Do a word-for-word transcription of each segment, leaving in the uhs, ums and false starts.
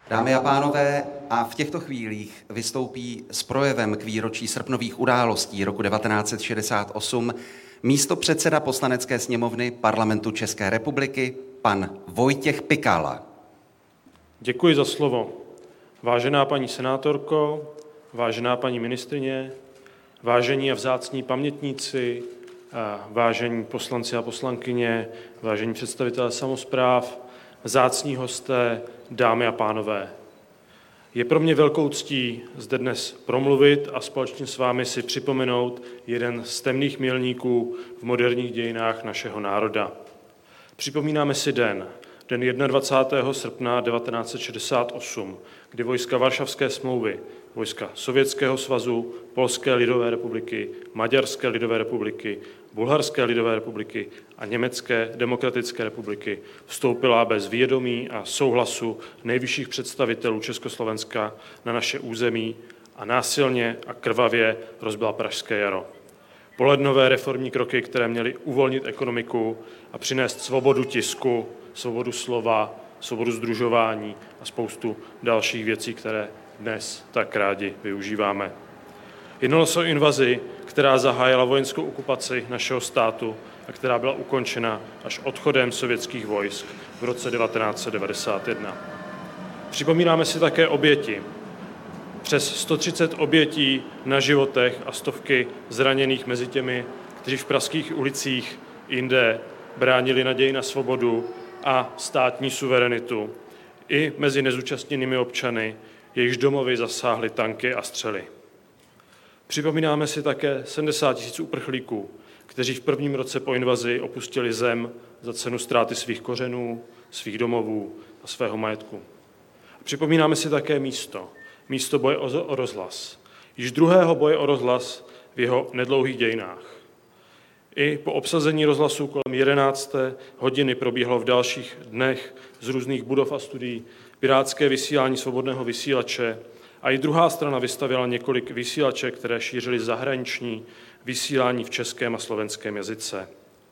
Dámy a pánové, a v těchto chvílích vystoupí s projevem k výročí srpnových událostí roku devatenáct set šedesát osm místopředseda Poslanecké sněmovny Parlamentu České republiky, pan Vojtěch Pikala. Děkuji za slovo. Vážená paní senátorko, vážená paní ministryně, vážení a vzácní pamětníci, vážení poslanci a poslankyně, vážení představitelé samospráv, vzácní hosté, dámy a pánové. Je pro mě velkou ctí zde dnes promluvit a společně s vámi si připomenout jeden z temných milníků v moderních dějinách našeho národa. Připomínáme si den, den dvacátého prvního srpna devatenáct set šedesát osm, kdy vojska Varšavské smlouvy, vojska Sovětského svazu, Polské lidové republiky, Maďarské lidové republiky, Bulharské lidové republiky a Německé demokratické republiky vstoupila bez vědomí a souhlasu nejvyšších představitelů Československa na naše území a násilně a krvavě rozbila Pražské jaro. Polednové reformní kroky, které měly uvolnit ekonomiku a přinést svobodu tisku, svobodu slova, svobodu sdružování a spoustu dalších věcí, které dnes tak rádi využíváme. Jednalo se o invazi, která zahájila vojenskou okupaci našeho státu a která byla ukončena až odchodem sovětských vojsk v roce devatenáct set devadesát jedna. Připomínáme si také oběti. Přes sto třicet obětí na životech a stovky zraněných mezi těmi, kteří v pražských ulicích jinde bránili naději na svobodu a státní suverenitu, i mezi nezúčastněnými občany, jejichž domovy zasáhly tanky a střely. Připomínáme si také sedmdesát tisíc uprchlíků, kteří v prvním roce po invazi opustili zem za cenu ztráty svých kořenů, svých domovů a svého majetku. Připomínáme si také místo, místo boje o rozhlas, již druhého boje o rozhlas v jeho nedlouhých dějinách. I po obsazení rozhlasu kolem jedenácté hodiny probíhalo v dalších dnech z různých budov a studií pirátské vysílání svobodného vysílače a i druhá strana vystavila několik vysílaček, které šířily zahraniční vysílání v českém a slovenském jazyce.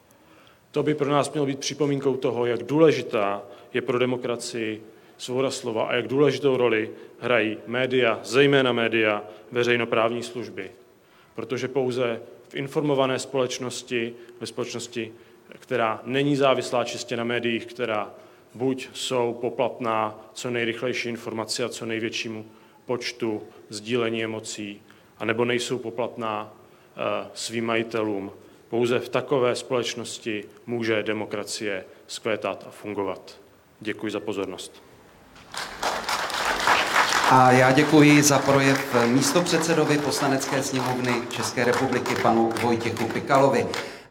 To by pro nás mělo být připomínkou toho, jak důležitá je pro demokracii svoboda slova a jak důležitou roli hrají média, zejména média veřejnoprávní služby. Protože pouze v informované společnosti, ve společnosti, která není závislá čistě na médiích, která buď jsou poplatná co nejrychlejší informaci a co největšímu počtu sdílení emocí, anebo nejsou poplatná e, svým majitelům. Pouze v takové společnosti může demokracie vzkvétat a fungovat. Děkuji za pozornost. A já děkuji za projev místopředsedovi Poslanecké sněmovny České republiky panu Vojtěchu Pikalovi.